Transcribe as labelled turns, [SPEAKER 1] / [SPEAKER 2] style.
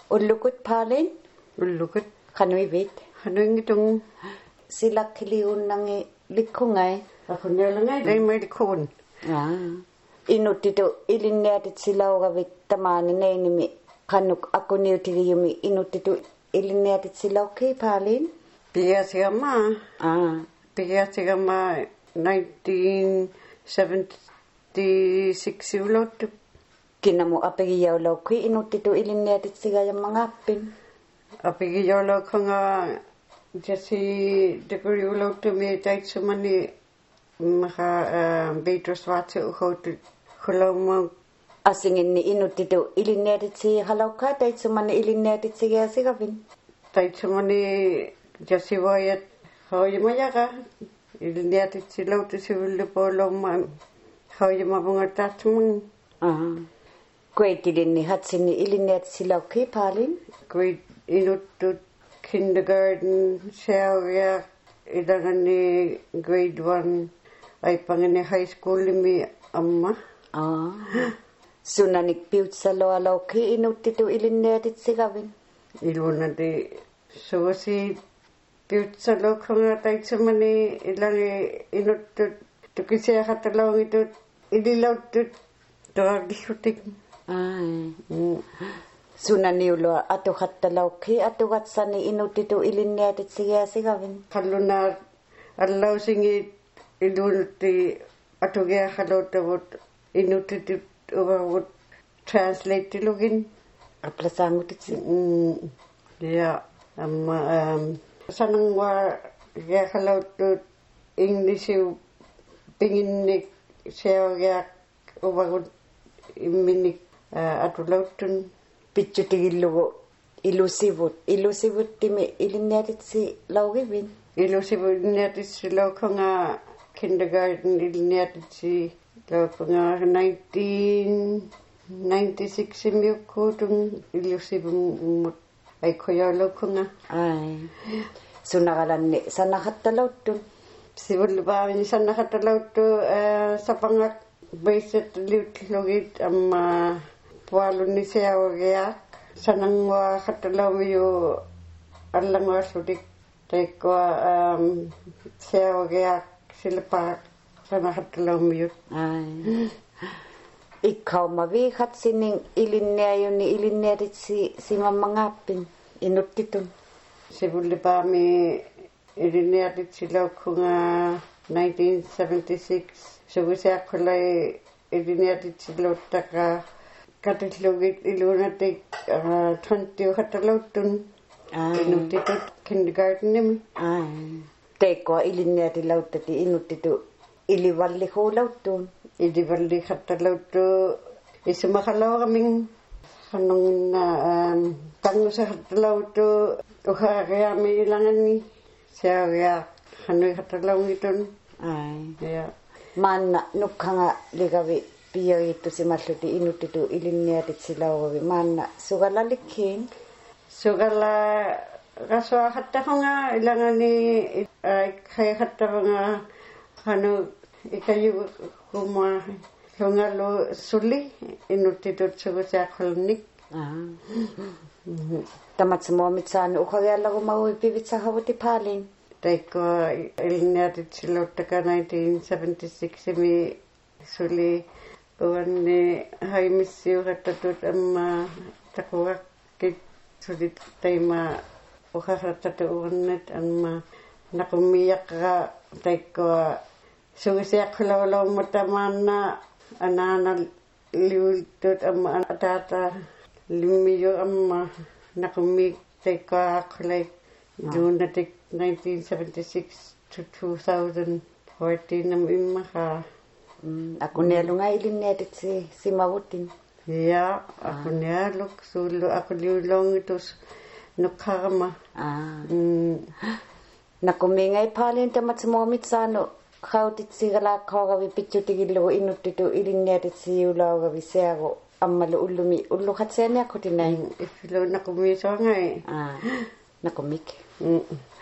[SPEAKER 1] Ullukut Palin?
[SPEAKER 2] Ullukut.
[SPEAKER 1] Kanuivit?
[SPEAKER 2] Itong
[SPEAKER 1] Sila kiliun nangi likungai?
[SPEAKER 2] ako niya day may likon.
[SPEAKER 1] Inutito ilineatit sila ogavit tamani nainimi. Kanuk ako niutiriyumi inutito ilineatit sila okay Palin?
[SPEAKER 2] Piya siya ma 1976 ulot.
[SPEAKER 1] Kinamo apigiyaw law kui inutito ilineatit sila yung mga apin.
[SPEAKER 2] Apigiyaw law ko nga jasi degree ulot mi dahit sumani maka beitoswatse ukot kulaw mo.
[SPEAKER 1] Asingin ni inutito ilineatit si halaw ka dahit sumani ilineatit siya sigavin.
[SPEAKER 2] Dahit sumani jasi wayat hoy maya ka ilineatit sila uto si ulipolo ma hoy mabungatat mo.
[SPEAKER 1] Grade din ni hatsin ni ilineatit sila okay Palin?
[SPEAKER 2] Grade inutut kindergarten siya ilangan ni grade 1 ay pangini high school mi amma.
[SPEAKER 1] Sunanik piut sa loalaw ki inutito ilineatit sigavin.
[SPEAKER 2] Iluna di so si piut sa lo ko nga tay sumani ilang inutut tukisya katalawang ito ililaw tut doag disutik.
[SPEAKER 1] Sunaniulo ato katalaw ki ato katsani inutito ilineatit siya sigavin.
[SPEAKER 2] Kaluna alaw singi ilunuti ato gaya kalotawot inutito overwould translate to login.
[SPEAKER 1] Aplasangutit si.
[SPEAKER 2] Yeah. Sanang wa gaya kalotawot English pingin ni siya gaya overwood iminik atulawtun.
[SPEAKER 1] Pitcho tigilo ilusivut timi ilineatit si lawgivin.
[SPEAKER 2] Ilusivut ilineatit si law ko nga kindergarten ilineatit si law ko nga 1996 imiyo ko itong ilusivut ay kuya law ko nga.
[SPEAKER 1] So nakalan ni sa nakatalawtun.
[SPEAKER 2] Sibul ba ni sa nakatalawto sa pangak basic lugit pualo ni siya wagyak sanang wa katalaw yo alang wa sudik tay ko siya wagyak sila pa sana katalaw yo.
[SPEAKER 1] Ikaw mabihat sining ilineayo ni ilinearit si mamangapin inutitun.
[SPEAKER 2] Sibuli pa mi ilinearit sila ko nga 1976 so siya kulay ilinearit sila taka katislugit ilunatik 20 katalawtun inutitut kindergarten nimi.
[SPEAKER 1] Teko ilinearit lautati inutitut iliwalli ko lautun.
[SPEAKER 2] Iliwalli katalawto isumakalaw kaming kanong na tango sa katalawto kaya may ilangan ni siya kaya kano'y katalaw ngiton.
[SPEAKER 1] Mana nukha nga ligawi piyo ito si Masluti inutito ilineatit sila wawi mana sugala liking
[SPEAKER 2] sugala kaswa hatta ko nga ilangan ni kaya hatta nga ano ikayo kuma nga lo suli inutito sugo sa kolnik.
[SPEAKER 1] Tamat semua mitsano ukaya lagu mau pivit sa hawati Palin.
[SPEAKER 2] Taiko ilineatit sila taka 1976 mi suli uwan ni haimisyo katatut amma takuwak kit sulit tayo ukakatatut uwan net amma nakumiyak ka tayo ko sugisiyak kulawalaw mataman na anana liwiltut amma atata limiyo amma nakumik tayo ko kulay June natik 1976 to 2014 nam imma ka.
[SPEAKER 1] Ako nelo nga ilineatit si Mawutin.
[SPEAKER 2] Yeah, ako nelo sulo ako liulong itos nukama.
[SPEAKER 1] Nakumingay Palin tamat sa mga mitsano kautit si gala kawawi pityo tigilo inutito ilineatit si ulaw gawi siyago amalo ulumi ulukat siya niya ko tinay.
[SPEAKER 2] Ifilo nakumiso nga
[SPEAKER 1] nakumik.